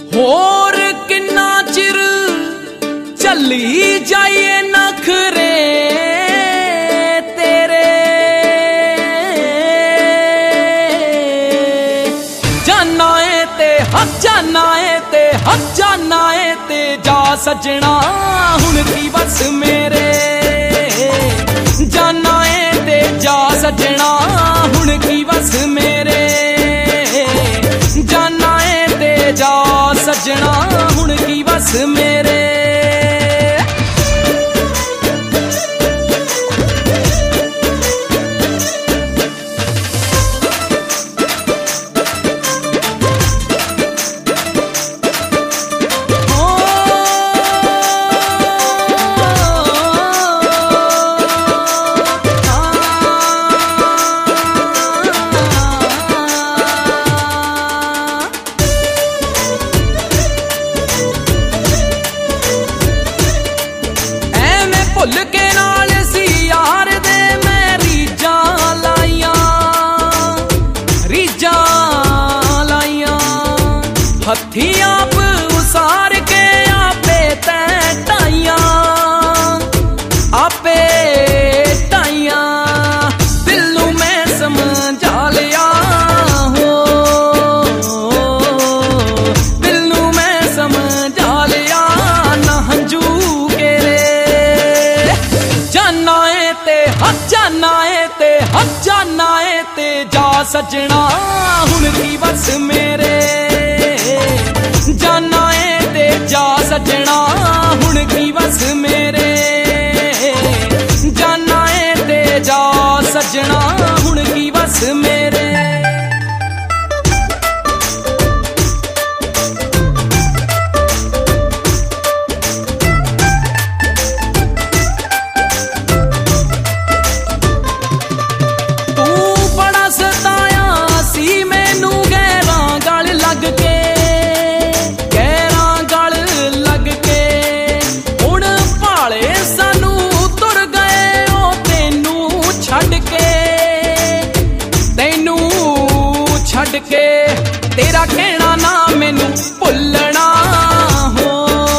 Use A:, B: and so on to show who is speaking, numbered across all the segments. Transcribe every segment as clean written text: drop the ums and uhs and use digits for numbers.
A: होर किन्ना चिर चली जाइए नखरे तेरे, जाना है ते हक जाना है ते हक जाना है ते जा सजना हुण की बस मेरे, जाना है ते जा सजना हुण की बस मेरे, जाना है ते जा सजना हुण की बस मेरे। भुल के नाल सी यार दे मैं रीजा लाइया हथी आप उसार के आपे टाइया दिल नू मैं समझा लिया हो, दिल नू मैं समझा लिया ना हंजू के रे, जाना है ते हक जाना है ते हक जाना है ते जा सजना हुण की बस मेरे, जाना है ते जा सजना हुण की बस मेरे, जाना है ते जा सजना हुण की बस मेरे। छड़ के तेरा कहना ना मैनू भुलना हो,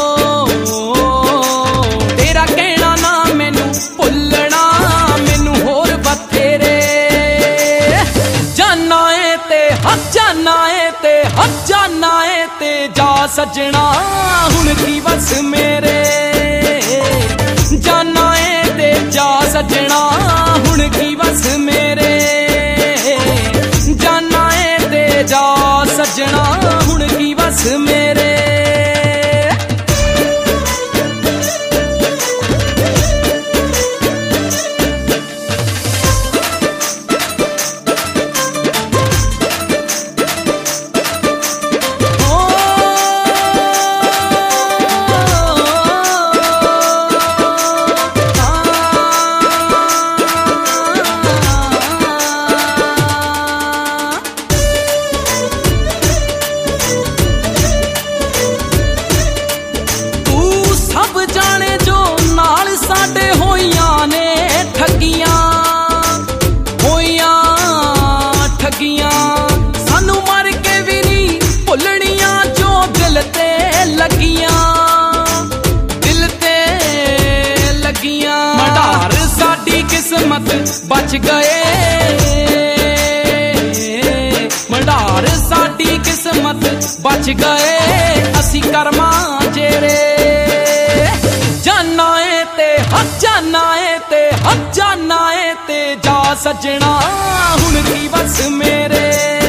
A: तेरा कहना ना मैनू भुलना, मैनू होर बथेरे, जाना है ते हक जाना है ते हक जाना है ते जा सजना हुण की बस मेरे, जाना है ते जा सजना हुण की बस मेरे, जाना है ते जा सजना हुण की बस मेरे। सानू मर के भी नहीं भुलनिया जो दिल ते लगियां, मडार साडी किस्मत बच गए, मडार साडी किस्मत बच गए असी कर्मा जेरे, जाना है ते हक जाना है ते हक जाना है ते जा सजना हुण की बस मेरे।